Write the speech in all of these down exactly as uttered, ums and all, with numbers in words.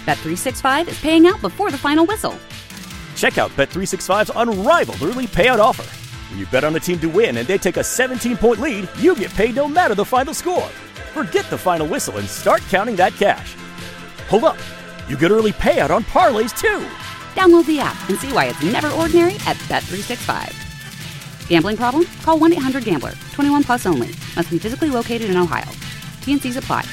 Bet three sixty-five is paying out before the final whistle. Check out Bet three sixty-five's unrivaled early payout offer. When you bet on a team to win and they take a seventeen-point lead, you get paid no matter the final score. Forget the final whistle and start counting that cash. Hold up. You get early payout on parlays, too. Download the app and see why it's never ordinary at Bet three sixty-five. Gambling problem? Call one eight hundred gambler. twenty-one plus only. Must be physically located in Ohio. T N Cs apply.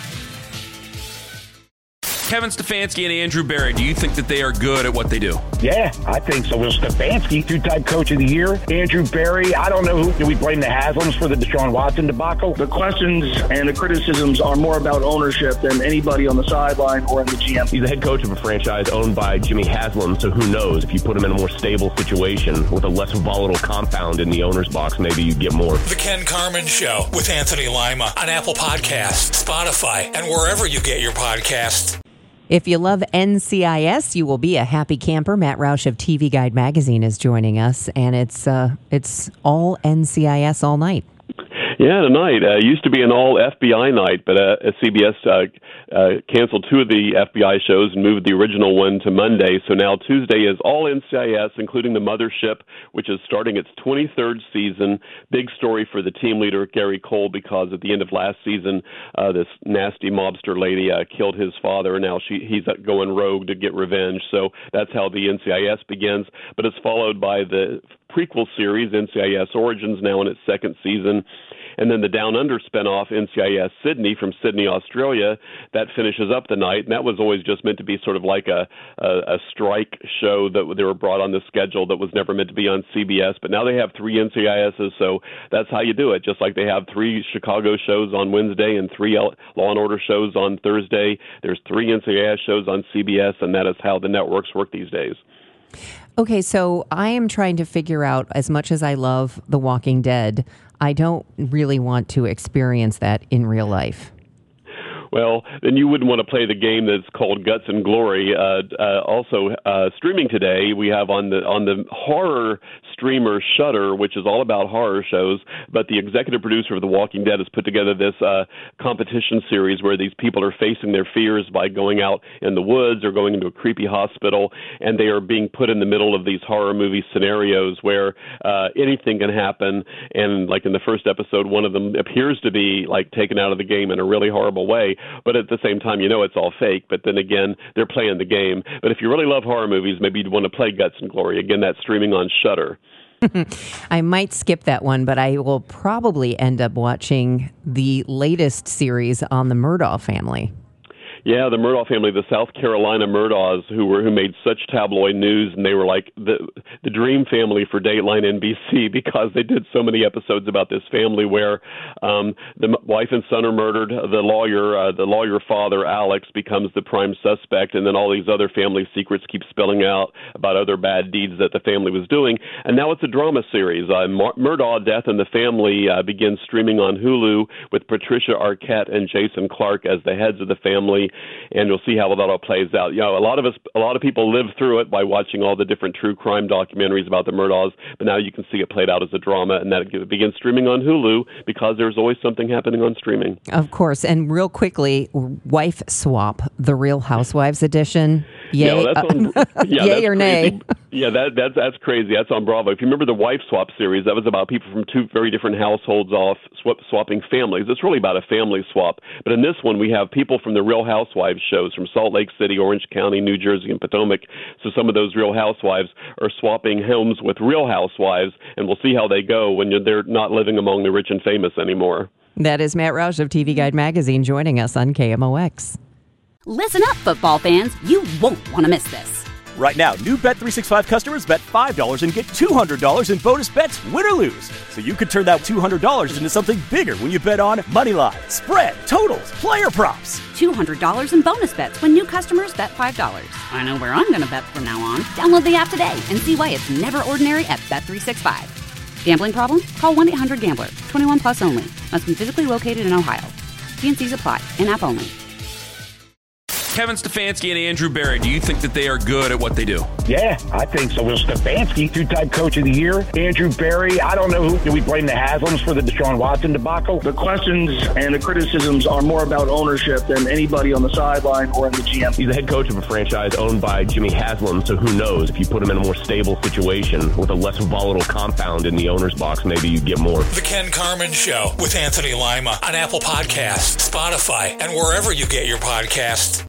Kevin Stefanski and Andrew Berry, do you think that they are good at what they do? Yeah, I think so. Well, Stefanski, two-time coach of the year. Andrew Berry, I don't know who. Do we blame the Haslams for the Deshaun Watson debacle? The questions and the criticisms are more about ownership than anybody on the sideline or in the G M. He's the head coach of a franchise owned by Jimmy Haslam, so who knows? If you put him in a more stable situation with a less volatile compound in the owner's box, maybe you get more. The Ken Carman Show with Anthony Lima on Apple Podcasts, Spotify, and wherever you get your podcasts. If you love N C I S, you will be a happy camper. Matt Roush of T V Guide Magazine is joining us, and it's uh, it's all N C I S all night. Yeah, tonight. Uh, used to be an all F B I night, but uh, C B S uh, uh, canceled two of the F B I shows and moved the original one to Monday. So now Tuesday is all N C I S, including The Mothership, which is starting its twenty-third season. Big story for the team leader, Gary Cole, because at the end of last season, uh, this nasty mobster lady uh, killed his father. Now she he's going rogue to get revenge. So that's how the N C I S begins. But it's followed by the prequel series, N C I S Origins, now in its second season. And then the Down Under spinoff, N C I S Sydney from Sydney, Australia, that finishes up the night. And that was always just meant to be sort of like a, a, a strike show that they were brought on the schedule that was never meant to be on C B S. But now they have three N C I S's, so that's how you do it. Just like they have three Chicago shows on Wednesday and three Law and Order shows on Thursday. There's three N C I S shows on C B S, and that is how the networks work these days. Okay, so I am trying to figure out, as much as I love The Walking Dead, I don't really want to experience that in real life. Well, then you wouldn't want to play the game that's called Guts and Glory. Uh, uh, also, uh, streaming today, we have on the on the horror streamer Shudder, which is all about horror shows. But the executive producer of The Walking Dead has put together this uh, competition series where these people are facing their fears by going out in the woods or going into a creepy hospital, and they are being put in the middle of these horror movie scenarios where uh, anything can happen. And like in the first episode, one of them appears to be like taken out of the game in a really horrible way. But at the same time, you know it's all fake. But then again, they're playing the game. But if you really love horror movies, maybe you'd want to play Guts and Glory. Again, that's streaming on Shudder. I might skip that one, but I will probably end up watching the latest series on the Murdaugh family. Yeah, the Murdaugh family, the South Carolina Murdaughs, who were who made such tabloid news, and they were like the the dream family for Dateline N B C because they did so many episodes about this family where um, the wife and son are murdered. The lawyer, uh, the lawyer father, Alex, becomes the prime suspect, and then all these other family secrets keep spilling out about other bad deeds that the family was doing. And now it's a drama series. Uh, Mur- Murdaugh, Death and the Family uh, begins streaming on Hulu with Patricia Arquette and Jason Clarke as the heads of the family. And you'll see how that all plays out. You know, a lot of us, a lot of people live through it by watching all the different true crime documentaries about the Murdaughs. But now you can see it played out as a drama, and that it begins streaming on Hulu because there's always something happening on streaming. Of course, and real quickly, Wife Swap, the Real Housewives edition. Yay, yeah, that's on, yeah, yay that's or crazy. nay? Yeah, that, that's that's crazy. That's on Bravo. If you remember the Wife Swap series, that was about people from two very different households off swap, swapping families. It's really about a family swap. But in this one, we have people from the Real Housewives shows from Salt Lake City, Orange County, New Jersey, and Potomac. So some of those Real Housewives are swapping homes with Real Housewives, and we'll see how they go when they're not living among the rich and famous anymore. That is Matt Roush of T V Guide Magazine joining us on K M O X. Listen up, football fans. You won't want to miss this. Right now, new Bet three sixty-five customers bet five dollars and get two hundred dollars in bonus bets, win or lose. So you could turn that two hundred dollars into something bigger when you bet on money line, spread, totals, player props. two hundred dollars in bonus bets when new customers bet five dollars. I know where I'm going to bet from now on. Download the app today and see why it's never ordinary at Bet three sixty-five. Gambling problem? Call one eight hundred gambler. twenty-one plus only. Must be physically located in Ohio. T N Cs apply. In-app only. Kevin Stefanski and Andrew Berry, do you think that they are good at what they do? Yeah, I think so. Will Stefanski, two-time coach of the year. Andrew Berry, I don't know who. Do we blame the Haslams for the Deshaun Watson debacle? The questions and the criticisms are more about ownership than anybody on the sideline or in the G M. He's the head coach of a franchise owned by Jimmy Haslam, so who knows? If you put him in a more stable situation with a less volatile compound in the owner's box, maybe you get more. The Ken Carman Show with Anthony Lima on Apple Podcasts, Spotify, and wherever you get your podcasts.